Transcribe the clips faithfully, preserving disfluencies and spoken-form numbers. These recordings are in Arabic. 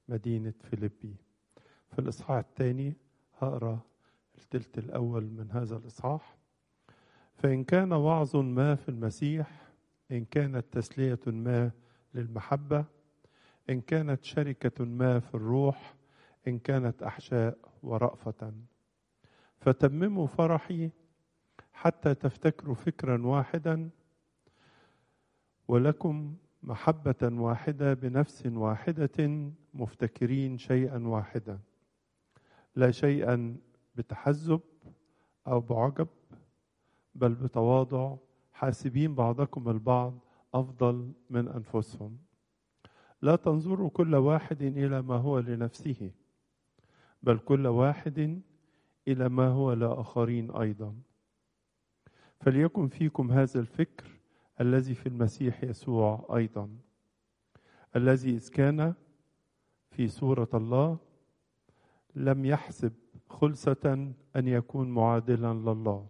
مدينة فيليبي. في الإصحاح الثاني هقرأ الثلث الأول من هذا الإصحاح. فإن كان وعظ ما في المسيح، إن كانت تسلية ما للمحبة، إن كانت شركة ما في الروح، إن كانت أحشاء ورأفة، فتمموا فرحي حتى تفتكروا فكرا واحدا، ولكم محبة واحدة بنفس واحدة، مفتكرين شيئا واحدا، لا شيئا بتحزب أو بعجب، بل بتواضع، حاسبين بعضكم البعض أفضل من أنفسهم. لا تنظروا كل واحد إلى ما هو لنفسه، بل كل واحد إلى ما هو لآخرين أيضا. فليكن فيكم هذا الفكر الذي في المسيح يسوع أيضا، الذي إذ كان في صورة الله لم يحسب خلسة أن يكون معادلا لله،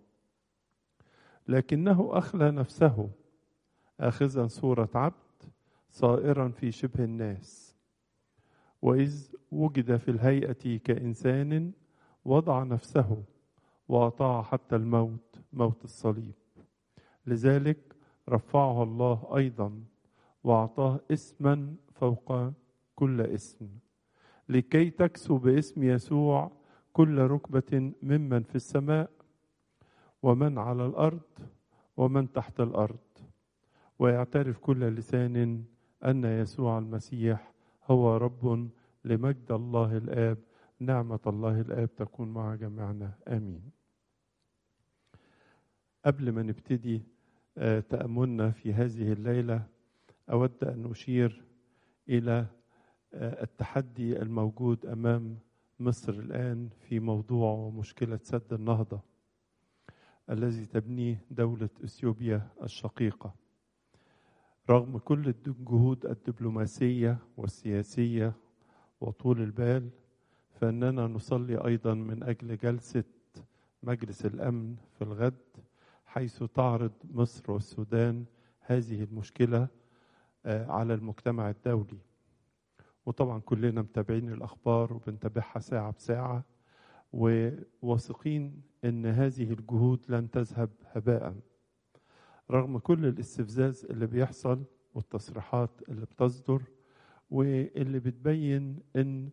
لكنه أخلى نفسه آخذا صورة عبد، صائرا في شبه الناس، وإذ وجد في الهيئة كإنسان وضع نفسه وأطاع حتى الموت، موت الصليب. لذلك رفعه الله أيضا وأعطاه اسما فوق كل اسم، لكي تكسو باسم يسوع كل ركبة ممن في السماء ومن على الأرض ومن تحت الأرض، ويعترف كل لسان أن يسوع المسيح هو رب، لمجد الله الآب. نعمة الله الآب تكون مع جميعنا، آمين. قبل ما نبتدي تأملنا في هذه الليلة، أود أن أشير إلى التحدي الموجود أمام مصر الآن في موضوع ومشكلة سد النهضة الذي تبنيه دولة إثيوبيا الشقيقة. رغم كل الجهود الدبلوماسية والسياسية وطول البال، فإننا نصلي أيضا من أجل جلسة مجلس الأمن في الغد، حيث تعرض مصر والسودان هذه المشكلة على المجتمع الدولي. وطبعا كلنا متابعين الأخبار وبنتابعها ساعة بساعة، وواثقين أن هذه الجهود لن تذهب هباء، رغم كل الاستفزاز اللي بيحصل والتصريحات اللي بتصدر واللي بتبين أن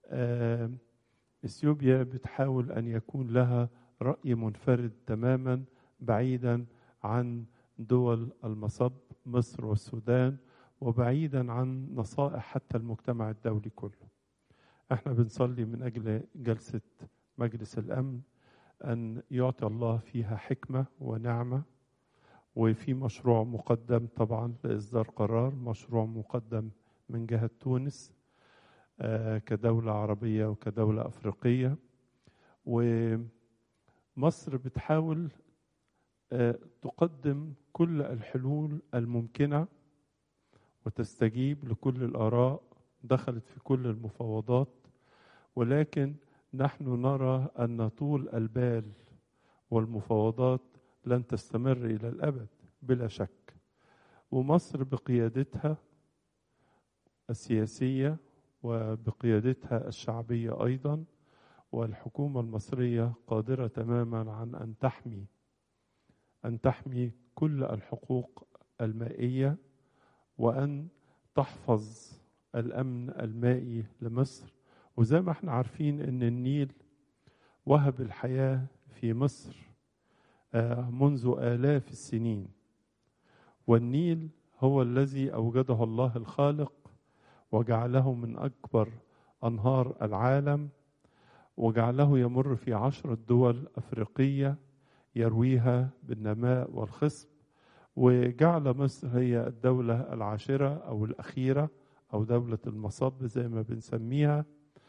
إثيوبيا بتحاول أن يكون لها رأي منفرد تماما بعيدا عن دول المصب مصر والسودان، وبعيدا عن نصائح حتى المجتمع الدولي كله. احنا بنصلي من أجل جلسة مجلس الأمن أن يعطي الله فيها حكمة ونعمة، وفي مشروع مقدم طبعا لإصدار قرار، مشروع مقدم من جهة تونس آه كدولة عربية وكدولة أفريقية، ومصر بتحاول آه تقدم كل الحلول الممكنة وتستجيب لكل الآراء، دخلت في كل المفاوضات، ولكن نحن نرى أن طول البال والمفاوضات لن تستمر إلى الأبد بلا شك. ومصر بقيادتها السياسية وبقيادتها الشعبية أيضا، والحكومة المصرية قادرة تماما عن أن تحمي أن تحمي كل الحقوق المائية، وأن تحفظ الأمن المائي لمصر. وزي ما احنا عارفين أن النيل وهب الحياة في مصر منذ آلاف السنين، والنيل هو الذي أوجده الله الخالق وجعله من أكبر أنهار العالم، وجعله يمر في عشرة دول أفريقية يرويها بالنماء والخصب، وجعل مصر هي الدولة العاشرة أو الأخيرة أو دولة المصب زي ما بنسميها.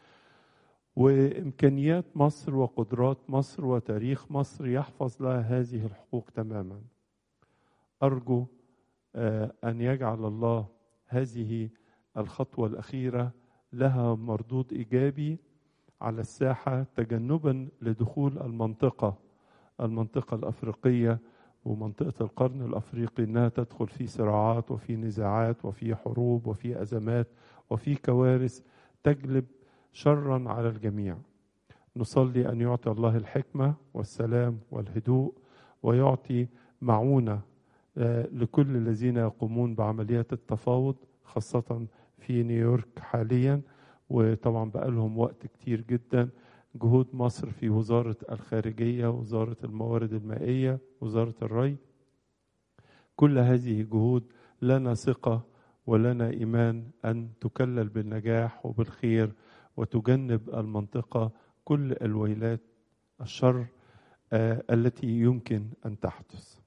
وإمكانيات مصر وقدرات مصر وتاريخ مصر يحفظ لها هذه الحقوق تماما. أرجو أن يجعل الله هذه الخطوة الأخيرة لها مردود إيجابي على الساحة، تجنبا لدخول المنطقة المنطقة الأفريقية ومنطقة القرن الأفريقي أنها تدخل في صراعات وفي نزاعات وفي حروب وفي أزمات وفي كوارث تجلب شرا على الجميع. نصلي أن يعطي الله الحكمة والسلام والهدوء، ويعطي معونة لكل الذين يقومون بعمليات التفاوض، خاصة في نيويورك حاليا، وطبعا بقى لهم وقت كتير جدا. جهود مصر في وزارة الخارجية، وزارة الموارد المائية، وزارة الري، كل هذه جهود لنا ثقة ولنا إيمان أن تكلل بالنجاح وبالخير، وتجنب المنطقة كل الويلات الشر آه التي يمكن أن تحدث.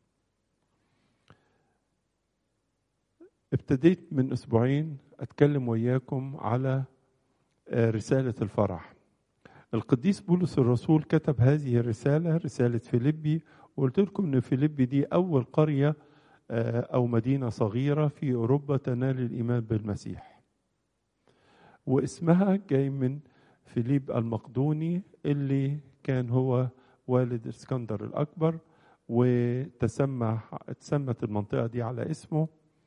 ابتديت من أسبوعين أتكلم وياكم على آه رسالة الفرح. القديس بولس الرسول كتب هذه الرسالة، رسالة فيليبي، وقلت لكم أن فيليبي دي أول قرية آه أو مدينة صغيرة في أوروبا تنال الإيمان بالمسيح، واسمها جاي من فيليب المقدوني اللي كان هو والد اسكندر الأكبر، وتسمى تسمت المنطقة دي على اسمه.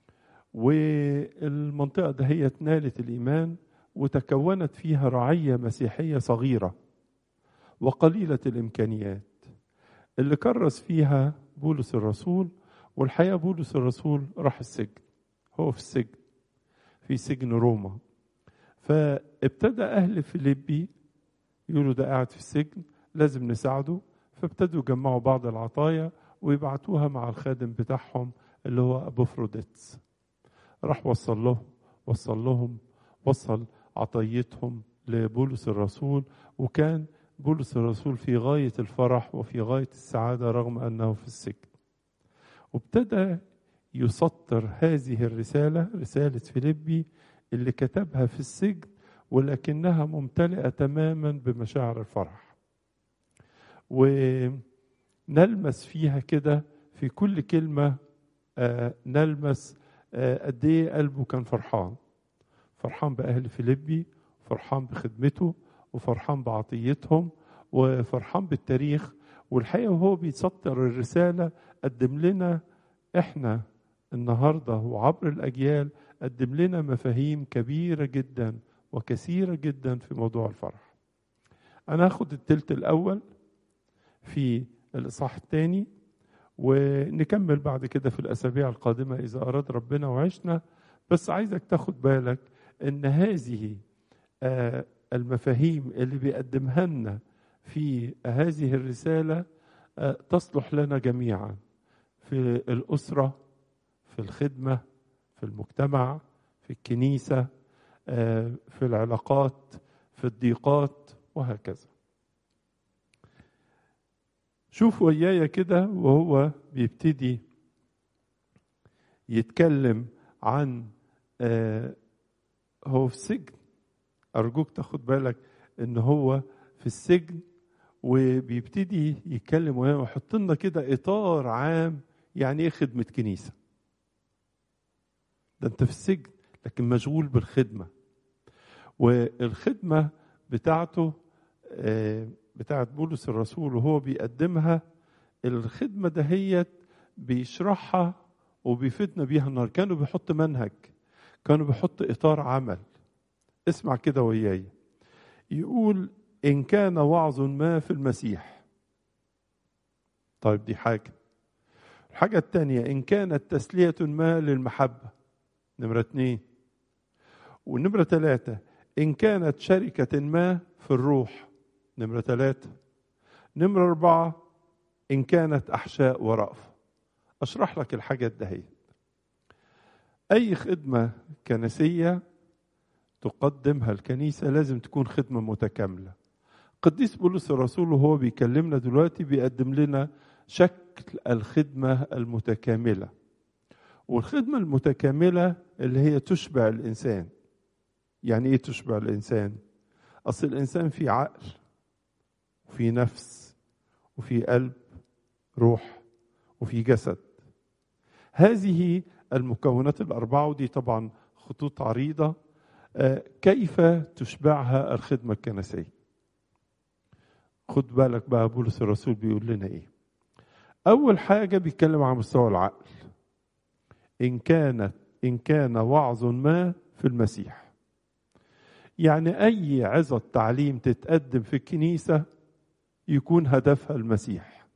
والمنطقة ده هي نالت الإيمان، وتكونت فيها رعية مسيحية صغيرة وقليلة الإمكانيات اللي كرس فيها بولس الرسول. والحقيقة بولس الرسول راح السجن، هو في السجن في سجن روما. فابتدى أهل فيليبي يقولوا ده قاعد في السجن لازم نساعده، فابتدوا يجمعوا بعض العطايا ويبعتوها مع الخادم بتاعهم اللي هو أبوفروديتس. راح وصل له وصل لهم وصل عطيتهم لبولس الرسول، وكان بولس الرسول في غاية الفرح وفي غاية السعادة رغم أنه في السجن. وابتدى يسطر هذه الرسالة، رسالة فيليبي اللي كتبها في السجن، ولكنها ممتلئة تماما بمشاعر الفرح. ونلمس فيها كده في كل كلمة آه نلمس آه قد ايه قلبه كان فرحان، فرحان بأهل فيليبي، فرحان بخدمته، وفرحان بعطيتهم، وفرحان بالتاريخ. والحقيقة وهو بيسطر الرسالة قدم لنا احنا النهاردة وعبر الأجيال، قدم لنا مفاهيم كبيرة جدا وكثيرة جدا في موضوع الفرح. أنا هاخد التلت الأول في الإصحاح الثاني، ونكمل بعد كده في الأسابيع القادمة إذا أراد ربنا وعشنا. بس عايزك تاخد بالك إن هذه المفاهيم اللي بيقدمها لنا في هذه الرسالة تصلح لنا جميعا في الأسرة، في الخدمة، في المجتمع، في الكنيسة، في العلاقات، في الضيقات، وهكذا. شوف ويايا كده وهو بيبتدي يتكلم عن آه هو في السجن. أرجوك تاخد بالك إن هو في السجن، وبيبتدي يتكلم ويانا ويحط لنا كده إطار عام. يعني إيه خدمة كنيسة؟ ده أنت في السجن لكن مشغول بالخدمة، والخدمة بتاعته آه بتاعت بولس الرسول وهو بيقدمها. الخدمة دهيت بيشرحها وبيفيدنا بيها النهار. كانوا بيحط منهج، كانوا بيحط إطار عمل. اسمع كده وياي، يقول إن كان وعظ ما في المسيح. طيب دي حاجة. الحاجة الثانية إن كانت تسلية ما للمحبة، نمرة اتنين. ونمرة ثلاثة إن كانت شركة ما في الروح، نمرة ثلاثة. نمرة أربعة إن كانت أحشاء ورأف. أشرح لك الحاجات دهيت. أي خدمة كنسية تقدمها الكنيسة لازم تكون خدمة متكاملة. قديس بولس الرسول وهو بيكلمنا دلوقتي بيقدم لنا شكل الخدمة المتكاملة. والخدمة المتكاملة اللي هي تشبع الإنسان. يعني إيه تشبع الإنسان؟ أصل الإنسان في عقل وفي نفس وفي قلب، روح، وفي جسد. هذه المكونات الأربعة، ودي طبعا خطوط عريضة كيف تشبعها الخدمة الكنسية. خد بالك بقى بولس الرسول بيقول لنا إيه. أول حاجة بيتكلم عن مستوى العقل. إن كانت إن كان وعظ ما في المسيح، يعني أي عظة تعليم تتقدم في الكنيسة يكون هدفها المسيح،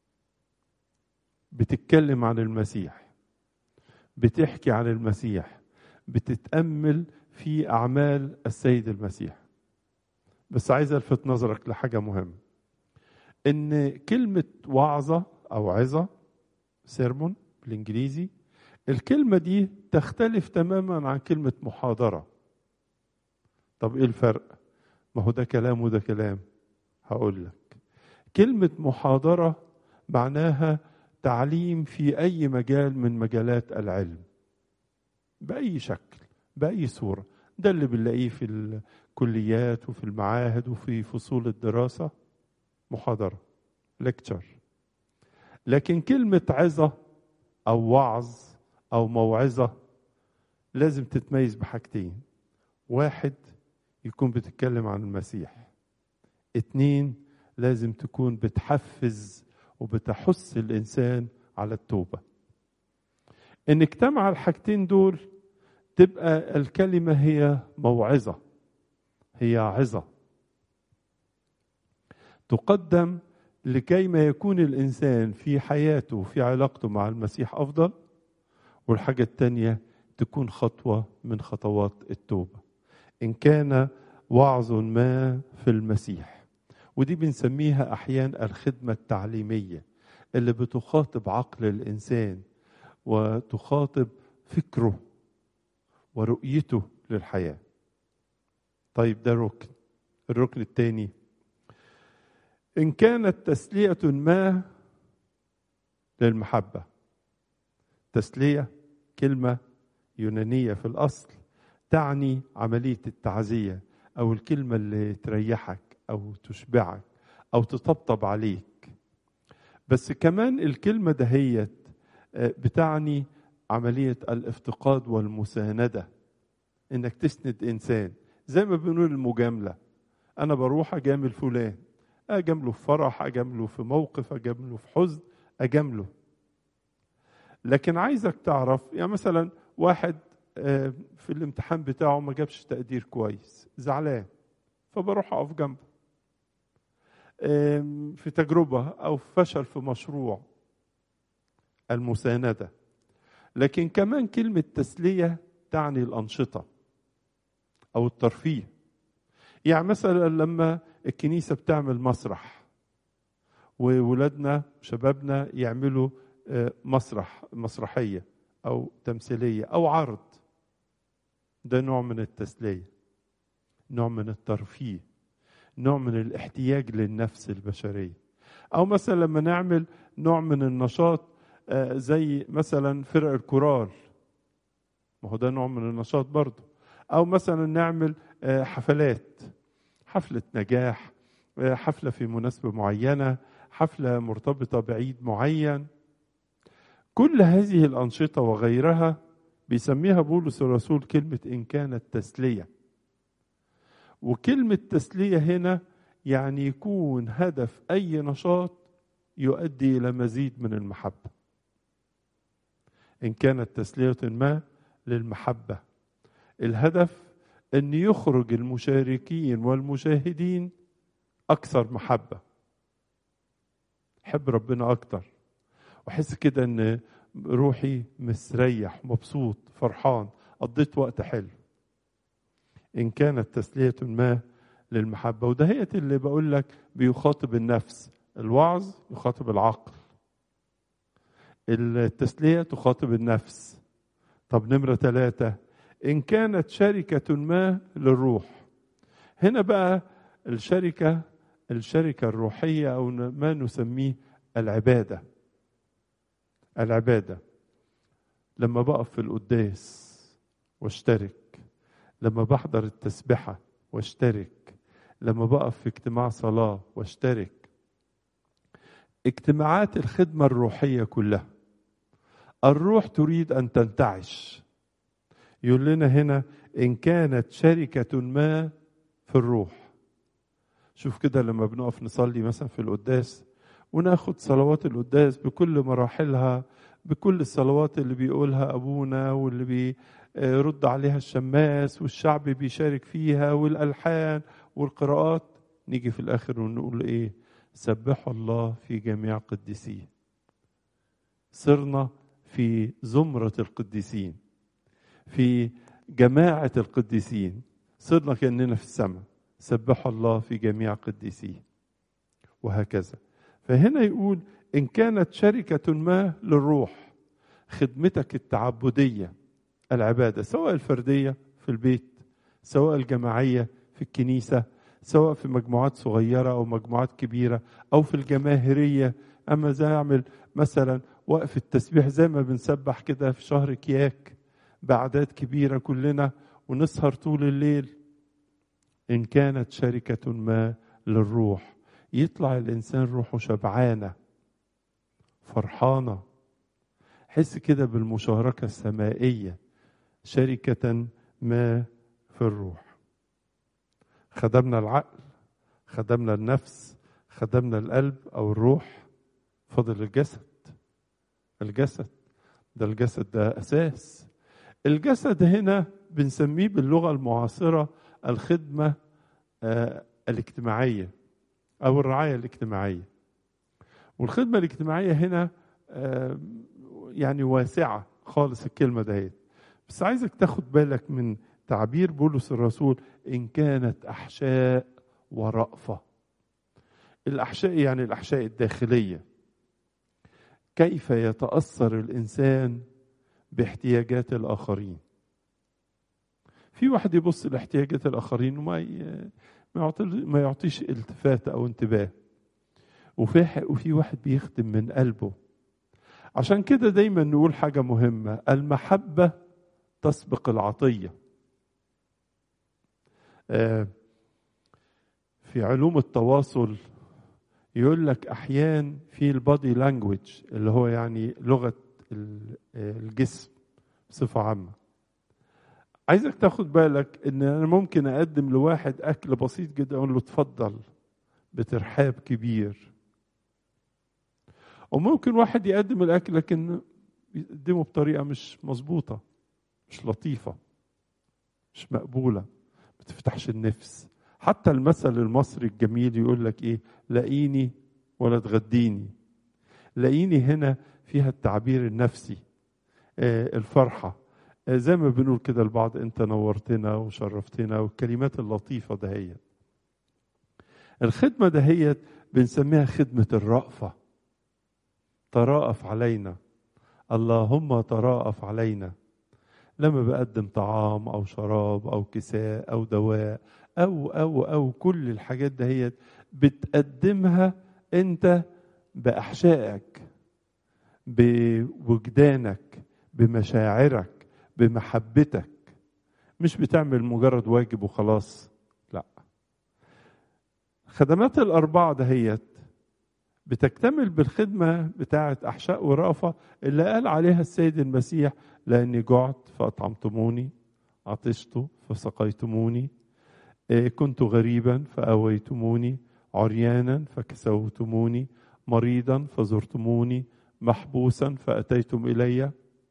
بتتكلم عن المسيح، بتحكي عن المسيح، بتتأمل في أعمال السيد المسيح. بس عايز ألفت نظرك لحاجة مهمة، إن كلمة وعظة أو عظة سيرمون بالإنجليزي، الكلمة دي تختلف تماما عن كلمة محاضرة. طب إيه الفرق؟ ما هو ده كلام وده كلام. هقول لك، كلمة محاضرة معناها تعليم في أي مجال من مجالات العلم بأي شكل بأي صورة. ده اللي بنلاقيه في الكليات وفي المعاهد وفي فصول الدراسة، محاضرة ليكتشر. لكن كلمة عظة أو وعظ أو موعظة لازم تتميز بحاجتين: واحد، يكون بتتكلم عن المسيح. اتنين، لازم تكون بتحفز وبتحث الإنسان على التوبة. إن اجتمع الحاجتين دول تبقى الكلمة هي موعظة، هي عظة تقدم لكي ما يكون الإنسان في حياته وفي علاقته مع المسيح أفضل. والحاجة التانية تكون خطوة من خطوات التوبة، إن كان وعظ ما في المسيح. ودي بنسميها أحيانا الخدمة التعليمية، اللي بتخاطب عقل الإنسان وتخاطب فكره ورؤيته للحياة. طيب ده ركن. الركن الثاني، إن كانت تسلية ما للمحبة. تسلية كلمة يونانية في الأصل تعني عملية التعزية، أو الكلمة اللي تريحك أو تشبعك أو تطبطب عليك. بس كمان الكلمة دهيت بتعني عملية الافتقاد والمساندة، إنك تسند إنسان، زي ما بنقول المجاملة. أنا بروح أجامل فلان، أجامله في فرح، أجامله في موقف، أجامله في حزن، أجامله. لكن عايزك تعرف، يعني مثلا واحد في الامتحان بتاعه ما جابش تقدير كويس، زعلان، فبروح أقف جنبه. في تجربة أو فشل في مشروع، المساندة. لكن كمان كلمة تسلية تعني الأنشطة أو الترفيه. يعني مثلا لما الكنيسة بتعمل مسرح وولادنا شبابنا يعملوا مسرح مسرحية أو تمثيلية أو عرض، ده نوع من التسلية، نوع من الترفيه، نوع من الاحتياج للنفس البشرية. أو مثلا لما نعمل نوع من النشاط زي مثلا فرق الكورال، ما هو ده نوع من النشاط برضه. أو مثلا نعمل حفلات، حفلة نجاح، حفلة في مناسبة معينة، حفلة مرتبطة بعيد معين. كل هذه الأنشطة وغيرها بيسميها بولس الرسول كلمة إن كانت تسلية. وكلمة تسلية هنا يعني يكون هدف أي نشاط يؤدي إلى مزيد من المحبة. إن كانت تسلية ما للمحبة، الهدف أن يخرج المشاركين والمشاهدين أكثر محبة، حب ربنا أكتر، وحس كده أن روحي مستريح مبسوط فرحان، قضيت وقت حلو. إن كانت تسلية ما للمحبة. وده هي اللي بقول لك بيخاطب النفس. الوعظ يخاطب العقل، التسلية تخاطب النفس. طب نمرة ثلاثة، إن كانت شركة ما للروح. هنا بقى الشركة الشركة الروحية أو ما نسميه العبادة. العبادة لما بقف في القداس واشترك، لما بحضر التسبحة واشترك، لما بقف في اجتماع صلاة واشترك. اجتماعات الخدمة الروحية كلها الروح تريد أن تنتعش. يقول لنا هنا إن كانت شركة ما في الروح. شوف كده لما بنقف نصلي مثلا في القداس وناخد صلوات القداس بكل مراحلها، بكل الصلوات اللي بيقولها أبونا واللي رد عليها الشماس والشعب بيشارك فيها والألحان والقراءات، نيجي في الآخر ونقول إيه؟ سبحوا الله في جميع قديسيه. صرنا في زمرة القديسين، في جماعة القديسين، صرنا كأننا في السماء. سبحوا الله في جميع قديسيه، وهكذا. فهنا يقول إن كانت شركة ما للروح، خدمتك التعبدية، العبادة سواء الفردية في البيت، سواء الجماعية في الكنيسة، سواء في مجموعات صغيرة أو مجموعات كبيرة، أو في الجماهيرية. أما زي أعمل مثلا وقف التسبيح زي ما بنسبح كده في شهر كياك بأعداد كبيرة كلنا ونسهر طول الليل. إن كانت شركة ما للروح، يطلع الإنسان روحه شبعانة فرحانة، حس كده بالمشاركة السمائية، شركة ما في الروح. خدمنا العقل، خدمنا النفس، خدمنا القلب أو الروح، فضل الجسد. الجسد ده الجسد ده أساس. الجسد هنا بنسميه باللغة المعاصرة الخدمة آه الاجتماعية أو الرعاية الاجتماعية. والخدمة الاجتماعية هنا آه يعني واسعة خالص الكلمة دهيت، بس عايزك تاخد بالك من تعبير بولس الرسول إن كانت أحشاء ورأفة. الأحشاء يعني الأحشاء الداخلية، كيف يتأثر الإنسان باحتياجات الآخرين. في واحد يبص لاحتياجات الآخرين وما ما يعطيش التفات أو انتباه، وفي وفي واحد بيخدم من قلبه. عشان كده دايما نقول حاجة مهمة: المحبة تسبق العطية. في علوم التواصل يقول لك أحيان في البادي لانجويج اللي هو يعني لغة الجسم بصفة عامة. عايزك تاخد بالك ان انا ممكن اقدم لواحد اكل بسيط جدا اقول له اتفضل بترحاب كبير، وممكن واحد يقدم الاكل لكن يقدمه بطريقة مش مظبوطة، مش لطيفة، مش مقبولة، ما تفتحش النفس. حتى المثل المصري الجميل يقول لك ايه؟ لاقيني ولا تغديني. لاقيني هنا فيها التعبير النفسي، آه الفرحة، آه زي ما بنقول كده البعض انت نورتنا وشرفتنا، والكلمات اللطيفة دهيت. الخدمة دهيت بنسميها خدمة الرأفة. تراءف علينا، اللهم تراءف علينا. لما بقدم طعام أو شراب أو كساء أو دواء أو أو أو كل الحاجات دهيت بتقدمها أنت بأحشائك، بوجدانك، بمشاعرك، بمحبتك، مش بتعمل مجرد واجب وخلاص. لا، خدمات الأربعة دهيت بتكتمل بالخدمة بتاعة أحشاء ورأفة اللي قال عليها السيد المسيح: لأني جعت فأطعمتموني، عطشت فسقيتموني، كنت غريبا فأويتموني، عريانا فكسوتموني، مريضا فزرتموني، محبوسا فأتيتم إلي.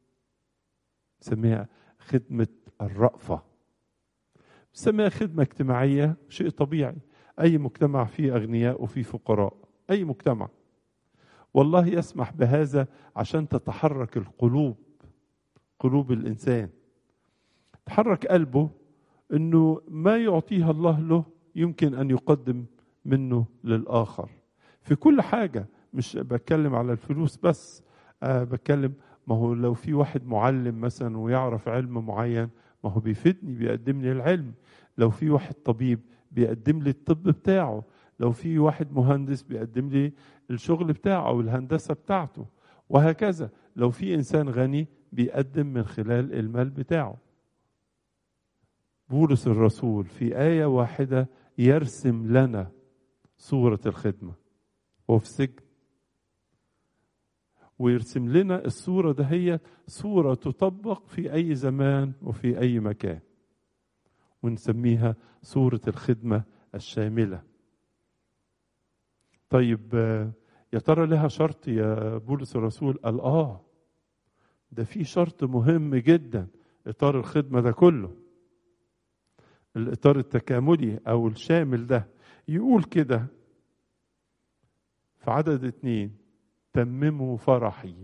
سميها خدمة الرأفة، سميها خدمة اجتماعية، شيء طبيعي. أي مجتمع فيه أغنياء وفيه فقراء، أي مجتمع، والله يسمح بهذا عشان تتحرك القلوب، قلوب الإنسان تحرك قلبه أنه ما يعطيها الله له يمكن أن يقدم منه للآخر في كل حاجة. مش بتكلم على الفلوس بس، أه بتكلم، ما هو لو في واحد معلم مثلا ويعرف علم معين، ما هو بيفيدني، بيقدم لي العلم. لو في واحد طبيب بيقدم لي الطب بتاعه. لو في واحد مهندس بيقدم لي الشغل بتاعه أو الهندسة بتاعته، وهكذا. لو في إنسان غني بيقدم من خلال المال بتاعه. بولس الرسول في آية واحدة يرسم لنا صورة الخدمة وفي سجن، ويرسم لنا الصورة ده، هي صورة تطبق في أي زمان وفي أي مكان، ونسميها صورة الخدمة الشاملة. طيب يا ترى لها شرط يا بولس الرسول؟ قال آه، ده في شرط مهم جدا إطار الخدمة ده كله، الإطار التكاملي أو الشامل ده. يقول كده في عدد اتنين: تمموا فرحي.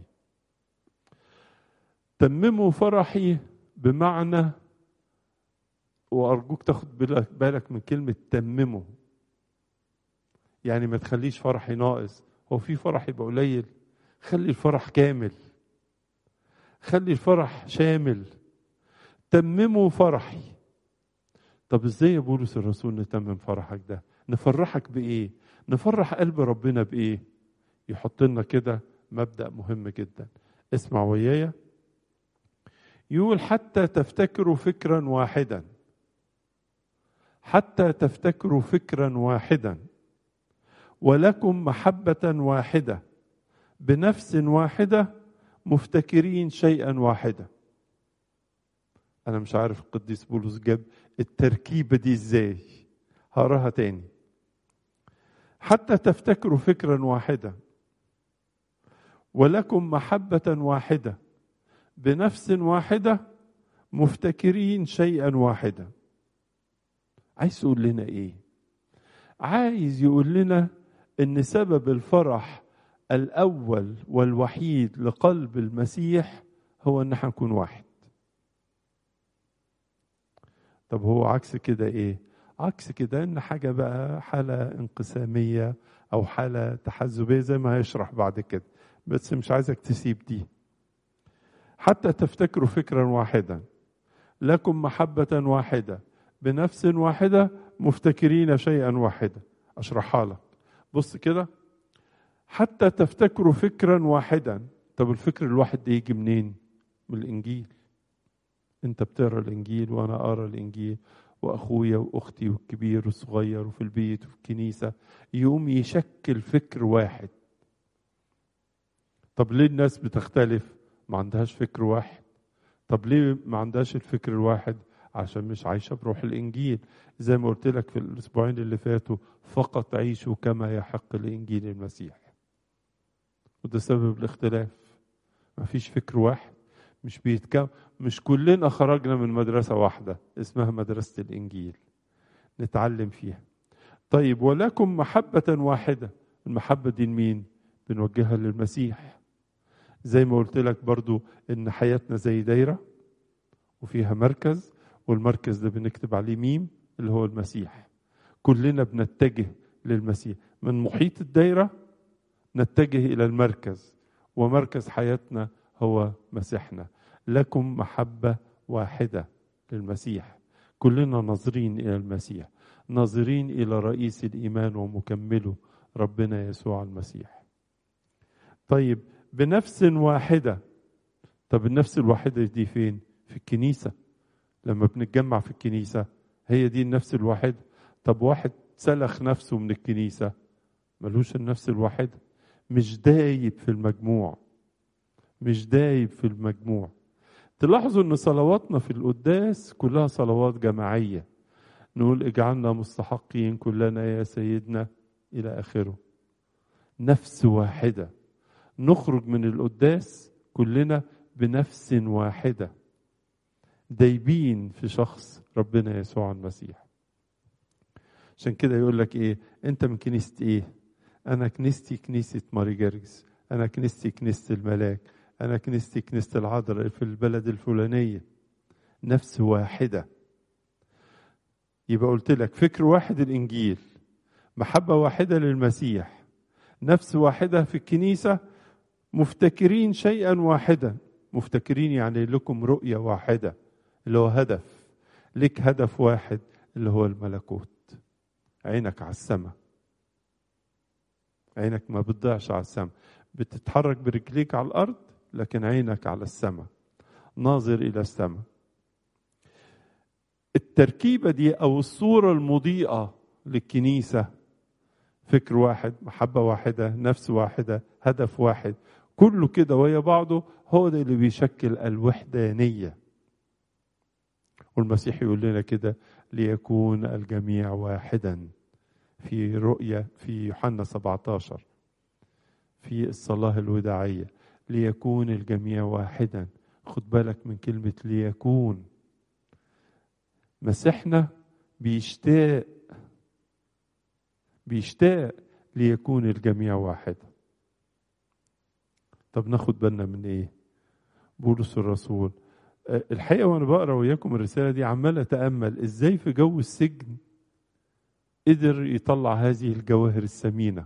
تمموا فرحي بمعنى، وأرجوك تاخد بالك من كلمة تمموا، يعني ما تخليش فرحي ناقص. هو في فرح يبقى قليل؟ خلي الفرح كامل، خلي الفرح شامل. تمموا فرحي. طب ازاي يا بولس الرسول نتمم فرحك ده؟ نفرحك بايه؟ نفرح قلب ربنا بايه؟ يحط لنا كده مبدأ مهم جدا، اسمع ويايا. يقول: حتى تفتكروا فكرا واحدا، حتى تفتكروا فكرا واحدا، ولكم محبة واحدة، بنفس واحدة، مفتكرين شيئا واحدا. أنا مش عارف القديس بولس جاب التركيبة دي إزاي، هقراها تاني. حتى تفتكروا فكرا واحدا، ولكم محبة واحدة، بنفس واحدة، مفتكرين شيئا واحدا. عايز يقول لنا إيه؟ عايز يقول لنا إن سبب الفرح الأول والوحيد لقلب المسيح هو إن احنا نكون واحد. طب هو عكس كده ايه؟ عكس كده ان حاجة بقى حالة انقسامية او حالة تحزبية زي ما هيشرح بعد كده، بس مش عايزك تسيب دي. حتى تفتكروا فكرا واحدا، لكم محبة واحدة، بنفس واحدة، مفتكرين شيئا واحدا. اشرحها لك، بص كده. حتى تفتكروا فكرا واحدا. طب الفكر الواحد ده يجي منين؟ من الانجيل. انت بتقرا الانجيل وانا اقرا الانجيل، واخويا واختي والكبير والصغير وفي البيت وفي الكنيسه، يقوم يشكل فكر واحد. طب ليه الناس بتختلف؟ ما عندهاش فكر واحد. طب ليه ما عندهاش الفكر الواحد؟ عشان مش عايشه بروح الانجيل. زي ما قلت لك في الاسبوعين اللي فاتوا: فقط عيشوا كما يحق لانجيل المسيح. وده سبب الاختلاف، ما فيش فكر واحد، مش بيتكون. مش كلنا خرجنا من مدرسة واحدة اسمها مدرسة الإنجيل نتعلم فيها. طيب، ولكم محبة واحدة. المحبة دي لمين؟ بنوجهها للمسيح. زي ما قلت لك برضو إن حياتنا زي دايرة وفيها مركز، والمركز ده بنكتب عليه ميم اللي هو المسيح. كلنا بنتجه للمسيح. من محيط الدايرة نتجه إلى المركز، ومركز حياتنا هو مسيحنا. لكم محبة واحدة للمسيح. كلنا ناظرين إلى المسيح، ناظرين إلى رئيس الإيمان ومكمله ربنا يسوع المسيح. طيب، بنفس واحدة. طب النفس الواحدة دي فين؟ في الكنيسة. لما بنتجمع في الكنيسة هي دي النفس الواحدة. طب واحد سلخ نفسه من الكنيسة ملوش النفس الواحدة، مش دايب في المجموع، مش دايب في المجموع. تلاحظوا ان صلواتنا في القداس كلها صلوات جماعية. نقول: اجعلنا مستحقين كلنا يا سيدنا، الى اخره. نفس واحدة. نخرج من القداس كلنا بنفس واحدة، دايبين في شخص ربنا يسوع المسيح. عشان كده يقول لك ايه؟ انت من كنيسة ايه؟ انا كنيستي كنيسة ماري جرجس، انا كنيستي كنيسة الملاك، أنا كنيستي كنيسة العذراء في البلد الفلانية. نفس واحدة. يبقى قلت لك فكر واحد الإنجيل، محبة واحدة للمسيح، نفس واحدة في الكنيسة، مفتكرين شيئا واحدا. مفتكرين يعني لكم رؤية واحدة اللي هو هدف. لك هدف واحد اللي هو الملكوت. عينك على السماء، عينك ما بتضيعش على السماء، بتتحرك برجليك على الأرض لكن عينك على السماء، ناظر إلى السماء. التركيبة دي أو الصورة المضيئة للكنيسة: فكر واحد، محبة واحدة، نفس واحدة، هدف واحد، كله كده ويا بعضه، هو ده اللي بيشكل الوحدانية. والمسيح يقول لنا كده: ليكون الجميع واحدا. في رؤية في يوحنا سبعة عشر في الصلاة الوداعية: ليكون الجميع واحدا، خد بالك من كلمة ليكون. مسيحنا بيشتاق بيشتاق ليكون الجميع واحدا. طب ناخد بالنا من ايه؟ بولس الرسول الحقيقة وانا بقرأ وياكم الرسالة دي عمال اتأمل ازاي في جو السجن قدر يطلع هذه الجواهر الثمينة،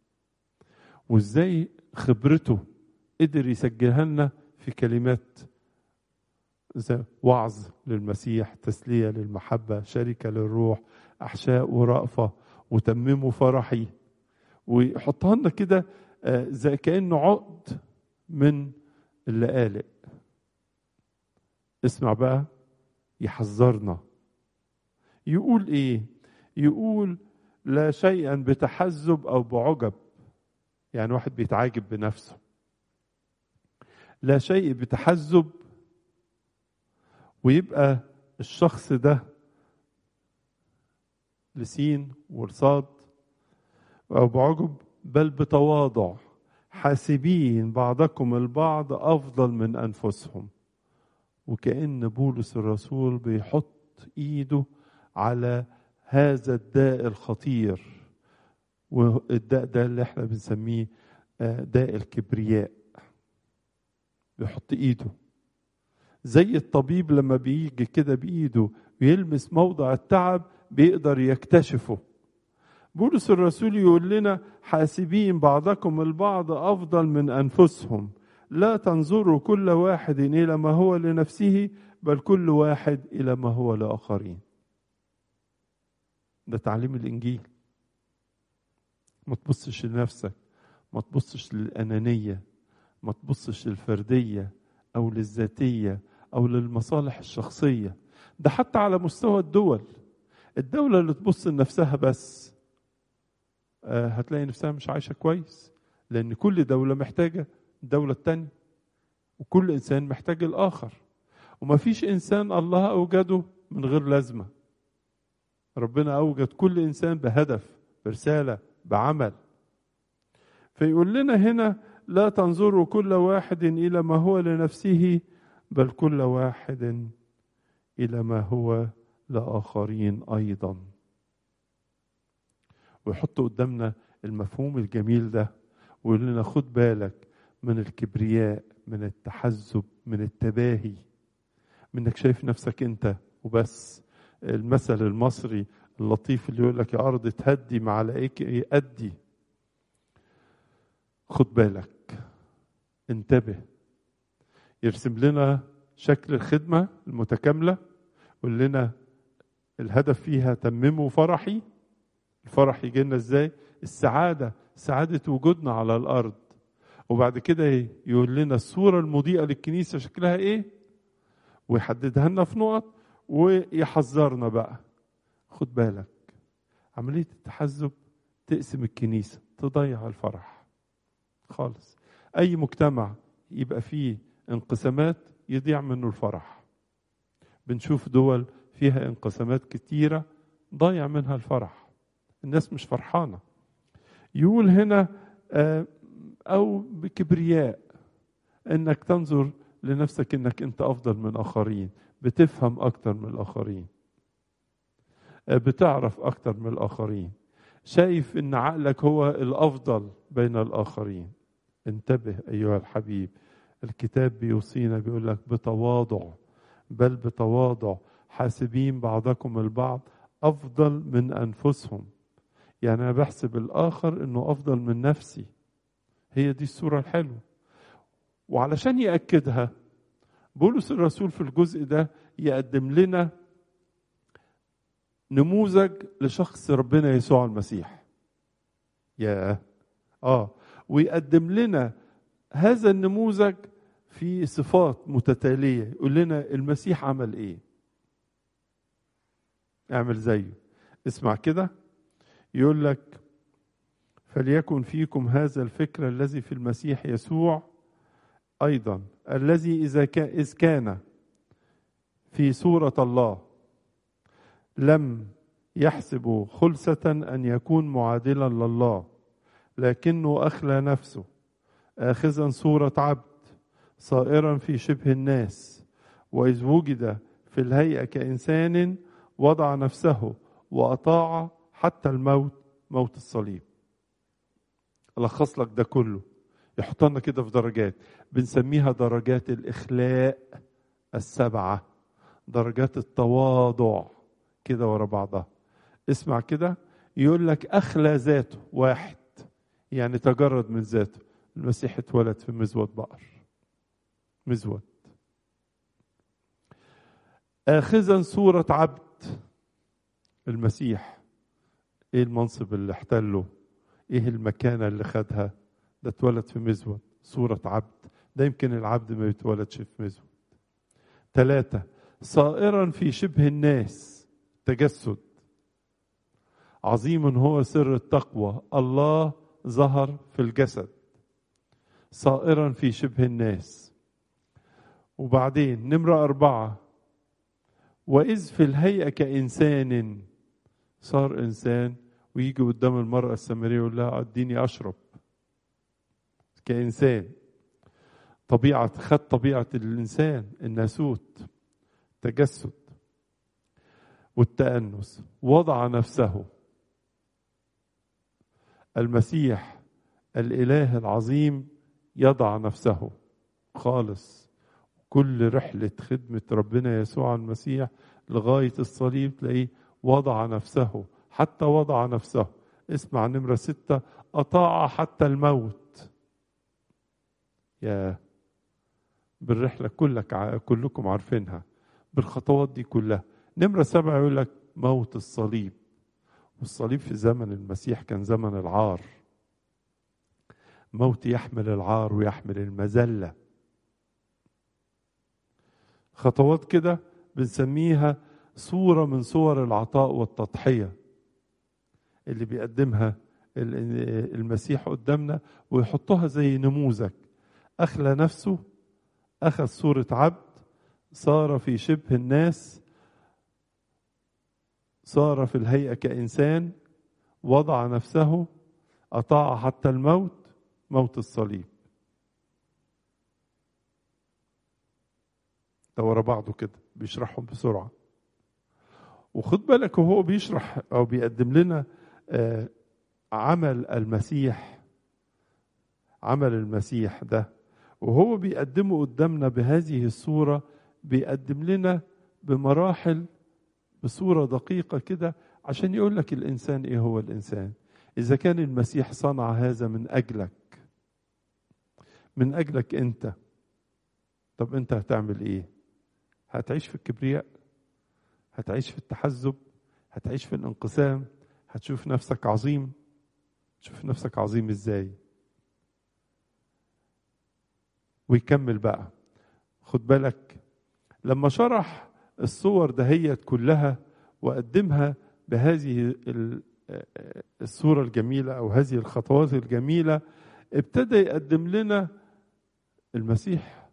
وازاي خبرته قدر يسجلها لنا في كلمات زي وعظ للمسيح، تسلية للمحبة، شركة للروح، أحشاء ورأفة، وتمموا فرحي، ويحطها لنا كده زي كأنه عقد من اللقالق. اسمع بقى، يحذرنا يقول ايه؟ يقول لا شيئا بتحزب او بعجب، يعني واحد بيتعاجب بنفسه. لا شيء بتحزب ويبقى الشخص ده لسين ورصاد، او بعجب، بل بتواضع حاسبين بعضكم البعض افضل من انفسهم. وكأن بولس الرسول بيحط ايده على هذا الداء الخطير، والداء ده اللي احنا بنسميه داء الكبرياء. بيحط ايده زي الطبيب لما بيجي كده بايده ويلمس موضع التعب بيقدر يكتشفه. بولس الرسول يقول لنا حاسبين بعضكم البعض افضل من انفسهم، لا تنظروا كل واحد الى ما هو لنفسه، بل كل واحد الى ما هو لاخرين. ده تعليم الانجيل. ما تبصش لنفسك، ما تبصش للانانيه، ما تبصش للفرديه او للذاتيه او للمصالح الشخصيه. ده حتى على مستوى الدول، الدوله اللي تبص لنفسها بس آه هتلاقي نفسها مش عايشه كويس، لان كل دوله محتاجه الدوله التانيه، وكل انسان محتاج الاخر، وما فيش انسان الله اوجده من غير لازمه. ربنا اوجد كل انسان بهدف، برساله، بعمل. فيقول لنا هنا لا تنظروا كل واحد الى ما هو لنفسه، بل كل واحد الى ما هو لاخرين ايضا. ويحط قدامنا المفهوم الجميل ده ويقول لنا خد بالك من الكبرياء، من التحزب، من التباهي، منك شايف نفسك انت وبس. المثل المصري اللطيف اللي يقول لك يا ارض تهدي ما عليك يأدي. خد بالك، انتبه. يرسم لنا شكل الخدمة المتكاملة، يقول لنا الهدف فيها تمموا فرحي. الفرح يجي لنا ازاي؟ السعادة، سعادة وجودنا على الأرض. وبعد كده يقول لنا الصورة المضيئة للكنيسة شكلها ايه، ويحددها لنا في نقط، ويحذرنا بقى خد بالك عملية التحزب تقسم الكنيسة، تضيع الفرح خالص. أي مجتمع يبقى فيه انقسامات يضيع منه الفرح. بنشوف دول فيها انقسامات كتيرة ضيع منها الفرح، الناس مش فرحانة. يقول هنا أو بكبرياء، إنك تنظر لنفسك إنك أنت أفضل من آخرين، بتفهم أكتر من الآخرين، بتعرف أكتر من الآخرين، شايف إن عقلك هو الأفضل بين الآخرين. انتبه أيها الحبيب، الكتاب بيوصينا بيقول لك بتواضع، بل بتواضع حاسبين بعضكم البعض أفضل من أنفسهم. يعني أنا بحسب الآخر إنه أفضل من نفسي. هي دي الصورة الحلوة. وعلشان يأكدها بولس الرسول في الجزء ده يقدم لنا نموذج لشخص ربنا يسوع المسيح. يا آه ويقدم لنا هذا النموذج في صفات متتالية. يقول لنا المسيح عمل إيه، اعمل زيه. اسمع كده، يقول لك فليكن فيكم هذا الفكر الذي في المسيح يسوع أيضا، الذي إذا كان إذ كان في صورة الله لم يحسب خلسة أن يكون معادلا لله، لكنه أخلى نفسه آخذا صورة عبد، صائرا في شبه الناس، وإذ وجد في الهيئة كإنسان وضع نفسه وأطاع حتى الموت، موت الصليب. ألخص لك ده كله، يحطنا كده في درجات بنسميها درجات الإخلاء السبعة، درجات التواضع كده ورا بعضها. اسمع كده، يقول لك أخلى ذاته، واحد يعني تجرد من ذاته. المسيح اتولد في مزود بقر، مزود. آخذا صورة عبد، المسيح ايه المنصب اللي احتله، ايه المكانة اللي خدها؟ ده اتولد في مزود صورة عبد، ده يمكن العبد ما يتولدش في مزود. ثلاثة، صائرا في شبه الناس، تجسد. عظيم هو سر التقوى، الله ظهر في الجسد، صائرا في شبه الناس. وبعدين نمرة أربعة، وإذ في الهيئة كإنسان، صار إنسان ويجي قدام المرأة السامرية يقول لها اديني أشرب. كإنسان، طبيعة، خد طبيعة الإنسان، الناسوت، تجسد والتأنس. وضع نفسه، المسيح الإله العظيم يضع نفسه خالص. كل رحلة خدمة ربنا يسوع المسيح لغاية الصليب تلاقيه وضع نفسه، حتى وضع نفسه. اسمع نمرة ستة، أطاع حتى الموت. يا بالرحلة كلك كلكم عارفينها بالخطوات دي كلها. نمرة سبعة يقول لك موت الصليب. والصليب في زمن المسيح كان زمن العار، موت يحمل العار ويحمل المذلة. خطوات كده بنسميها صورة من صور العطاء والتضحية اللي بيقدمها المسيح قدامنا، ويحطها زي نموذج. أخلى نفسه، أخذ صورة عبد، صار في شبه الناس، صار في الهيئة كإنسان، وضع نفسه، أطاع حتى الموت، موت الصليب. ده ورا بعضه كده بيشرحهم بسرعة. وخد بالك وهو بيشرح أو بيقدم لنا آه عمل المسيح، عمل المسيح ده وهو بيقدمه قدامنا بهذه الصورة، بيقدم لنا بمراحل بصورة دقيقة كده عشان يقول لك الإنسان إيه هو الإنسان. إذا كان المسيح صنع هذا من أجلك، من أجلك أنت، طب أنت هتعمل إيه؟ هتعيش في الكبرياء؟ هتعيش في التحزب؟ هتعيش في الانقسام؟ هتشوف نفسك عظيم؟ تشوف نفسك عظيم إزاي؟ ويكمل بقى. خد بالك لما شرح الصور دهيت كلها وقدمها بهذه الصورة الجميلة أو هذه الخطوات الجميلة، ابتدى يقدم لنا المسيح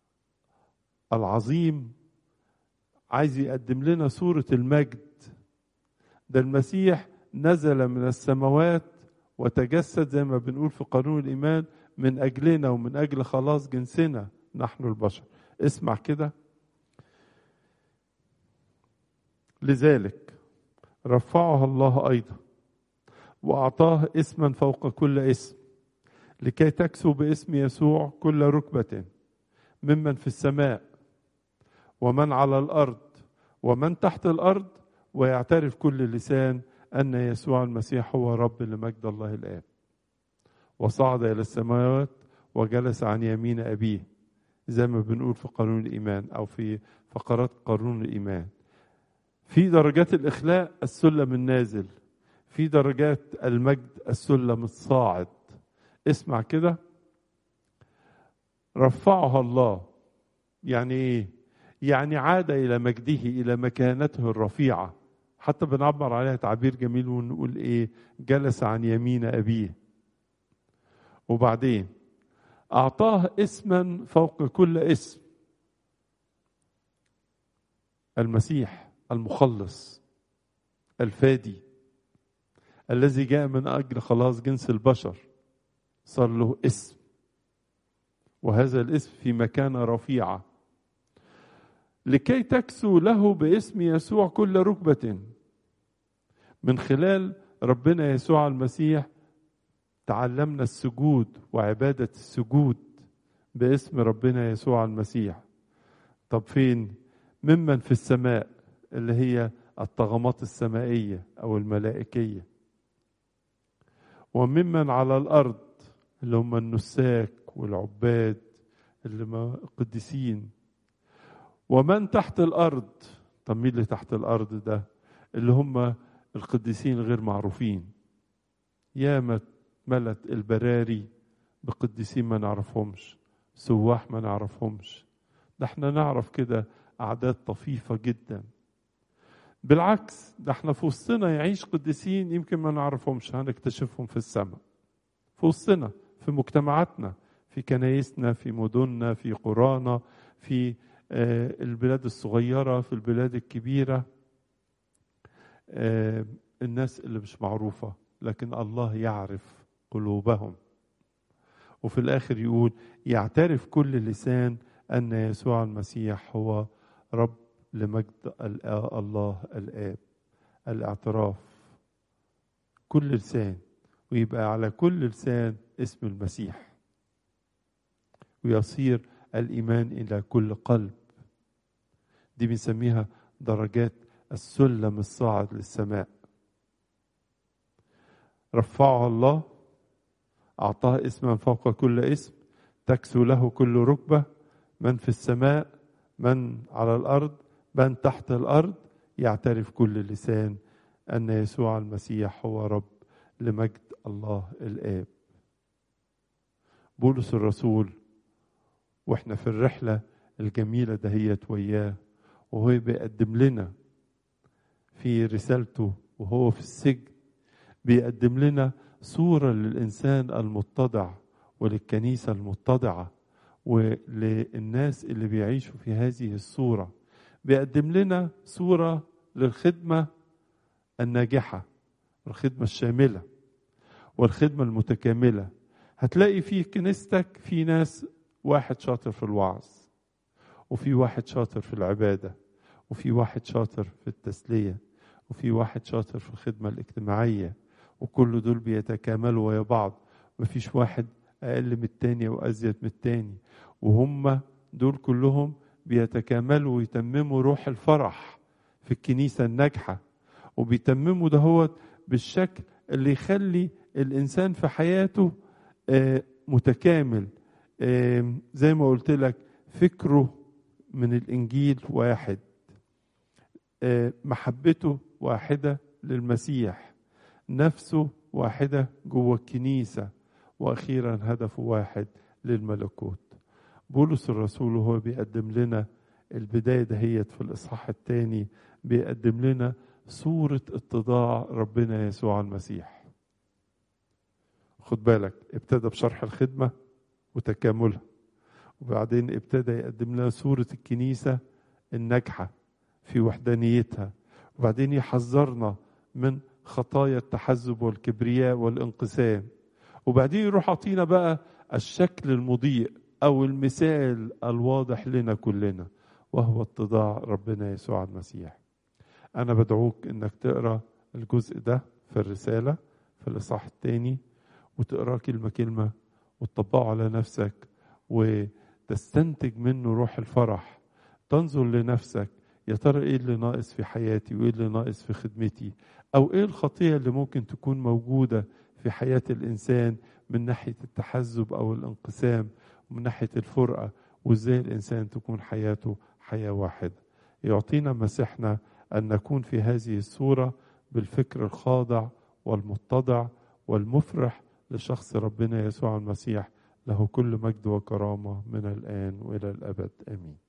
العظيم، عايز يقدم لنا صورة المجد. ده المسيح نزل من السماوات وتجسد زي ما بنقول في قانون الإيمان من أجلنا ومن أجل خلاص جنسنا نحن البشر. اسمع كده، لذلك رفعها الله أيضا وأعطاه اسما فوق كل اسم، لكي تكسو باسم يسوع كل ركبة ممن في السماء ومن على الأرض ومن تحت الأرض، ويعترف كل لسان أن يسوع المسيح هو رب لمجد الله الآب. وصعد إلى السماوات وجلس عن يمين أبيه، زي ما بنقول في قانون الإيمان أو في فقرات قانون الإيمان. في درجات الإخلاء السلم النازل، في درجات المجد السلم الصاعد. اسمع كده، رفعها الله يعني ايه؟ يعني عاد إلى مجده، إلى مكانته الرفيعة. حتى بنعبر عليها تعبير جميل ونقول ايه؟ جلس عن يمين أبيه. وبعدين أعطاه اسما فوق كل اسم، المسيح المخلص الفادي الذي جاء من أجل خلاص جنس البشر، صار له اسم وهذا الاسم في مكانة رفيعة، لكي تكسو له باسم يسوع كل ركبة. من خلال ربنا يسوع المسيح تعلمنا السجود وعبادة السجود باسم ربنا يسوع المسيح. طب فين؟ ممن في السماء، اللي هي الطغمات السمائية أو الملائكية، وممن على الأرض اللي هم النساك والعباد اللي ما قديسين، ومن تحت الأرض. طب مين اللي تحت الأرض ده؟ اللي هم القديسين غير معروفين. ياما ملت البراري بقديسين ما نعرفهمش، سواح ما نعرفهمش. ده احنا نعرف كده أعداد طفيفة جدا. بالعكس، ده احنا في وسطنا يعيش قديسين يمكن ما نعرفهمش، هنكتشفهم في السماء. في وسطنا، في مجتمعاتنا، في كنايسنا، في مدننا، في قرانا، في آه البلاد الصغيرة، في البلاد الكبيرة. آه الناس اللي مش معروفة لكن الله يعرف قلوبهم. وفي الآخر يقول يعترف كل لسان أن يسوع المسيح هو رب لمجد الله الآب. الاعتراف، كل لسان، ويبقى على كل لسان اسم المسيح، ويصير الإيمان إلى كل قلب. دي بنسميها درجات السلم الصاعد للسماء. رفعها الله، أعطاه اسما فوق كل اسم، تكسو له كل ركبة، من في السماء، من على الأرض، من تحت الأرض، يعترف كل لسان أن يسوع المسيح هو رب لمجد الله الآب. بولس الرسول واحنا في الرحلة الجميلة دهيت وياه، وهو بيقدم لنا في رسالته وهو في السجن، بيقدم لنا صورة للإنسان المتضع وللكنيسة المتضعة وللناس اللي بيعيشوا في هذه الصورة. بيقدم لنا صورة للخدمة الناجحة، الخدمة الشاملة والخدمة المتكاملة. هتلاقي في كنيستك في ناس، واحد شاطر في الوعظ، وفي واحد شاطر في العبادة، وفي واحد شاطر في التسلية، وفي واحد شاطر في الخدمة الاجتماعية، وكل دول بيتكاملوا ويا بعض. مفيش واحد أقل من التاني وأزيد من التاني، وهم دول كلهم بيتكاملوا ويتمموا روح الفرح في الكنيسة الناجحة، وبيتمموا دهوت بالشكل اللي يخلي الإنسان في حياته متكامل. زي ما قلت لك، فكره من الإنجيل واحد، محبته واحدة للمسيح، نفسه واحدة جوه الكنيسة، وأخيرا هدفه واحد للملكوت. بولس الرسول وهو بيقدم لنا البداية دهيت في الإصحاح الثاني، بيقدم لنا صورة اتضاع ربنا يسوع المسيح. خد بالك، ابتدى بشرح الخدمة وتكاملها، وبعدين ابتدى يقدم لنا صورة الكنيسة الناجحة في وحدانيتها، وبعدين يحذرنا من خطايا التحزب والكبرياء والانقسام، وبعدين يروح عطينا بقى الشكل المضيء أو المثال الواضح لنا كلنا، وهو اتضاع ربنا يسوع المسيح. أنا بدعوك إنك تقرأ الجزء ده في الرسالة في الإصحاح الثاني، وتقرأ كلمة كلمة وتطبقه على نفسك، وتستنتج منه روح الفرح. تنظر لنفسك، يا ترى إيه اللي ناقص في حياتي، وإيه اللي ناقص في خدمتي، أو إيه الخطية اللي ممكن تكون موجودة في حياة الإنسان من ناحية التحزب أو الانقسام، ومن ناحية الفرقة، وإزاي الإنسان تكون حياته حياة واحدة. يعطينا مسيحنا أن نكون في هذه الصورة بالفكر الخاضع والمتضع والمفرح لشخص ربنا يسوع المسيح، له كل مجد وكرامة من الآن وإلى الأبد، آمين.